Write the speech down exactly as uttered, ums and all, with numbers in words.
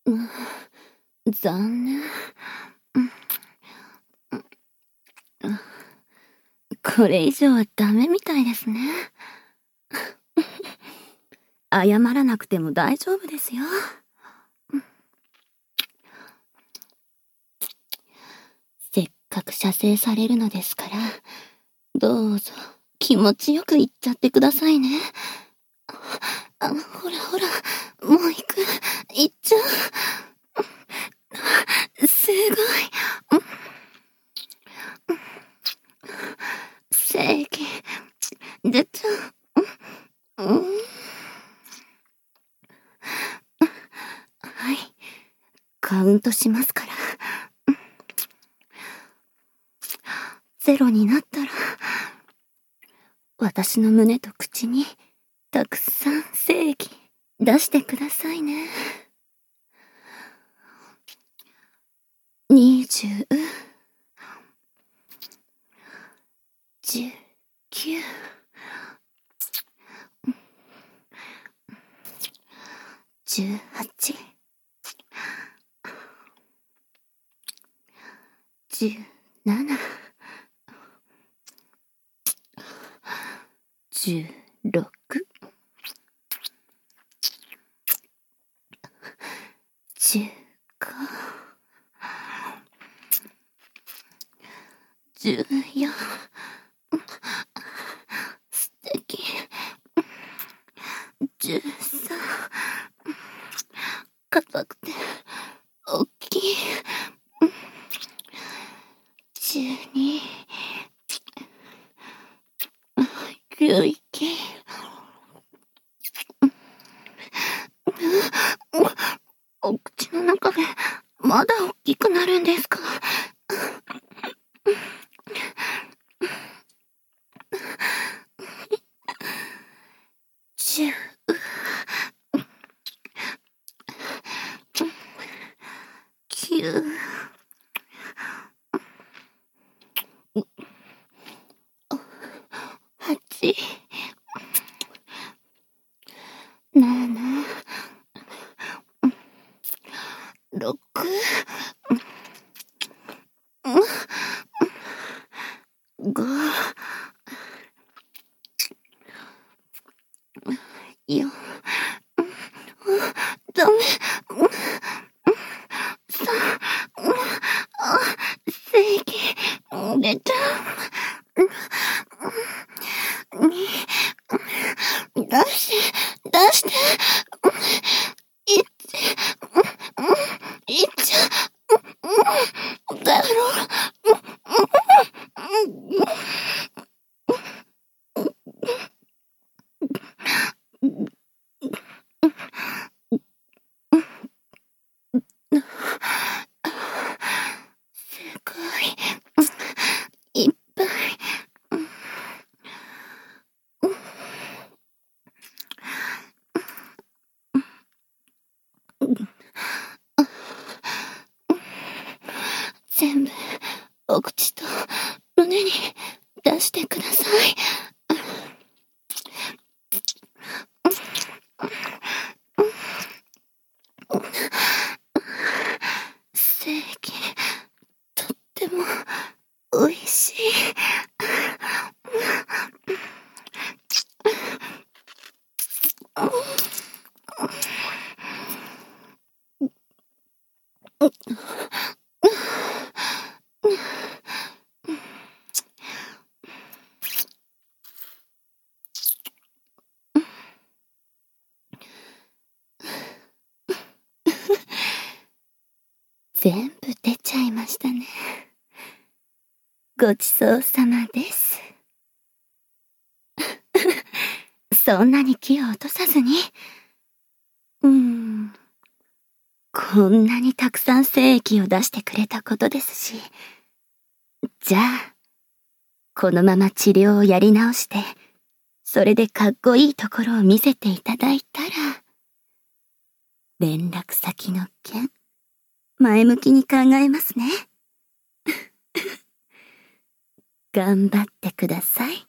うん、残念。うんうん、これ以上はダメみたいですね。謝らなくても大丈夫ですよ。せっかく射精されるのですから、どうぞ気持ちよく言っちゃってくださいね。あ、ほらほら、もう行く。行っちゃう。すごい。精液、出ちゃう。うん。はい。カウントしますから。ゼロになったら、私の胸と口にたくさん精液出してくださいね。にじゅう、じゅうきゅう、じゅうはち、じゅうなな、じゅうろく、じゅうご、じゅうよん、素敵、じゅうさん、硬くて大きい、じゅうに、領域、お口の中でまだ大きくなるんですか？じゅう、きゅう、はち、なな、ろく、ご、よん、ダメ、さん、あ、精液出ちゃう。に、出して、出して、いっち、いっちゃ、だろ。すごい、いっぱい。全部、お口と胸に出してください。精液、とってもおいしい。全部出ちゃいましたね。ごちそうさまです。そんなに気を落とさずに。うーん。こんなにたくさん精液を出してくれたことですし。じゃあ、このまま治療をやり直して、それでかっこいいところを見せていただいたら、連絡先の件、前向きに考えますね。頑張ってください。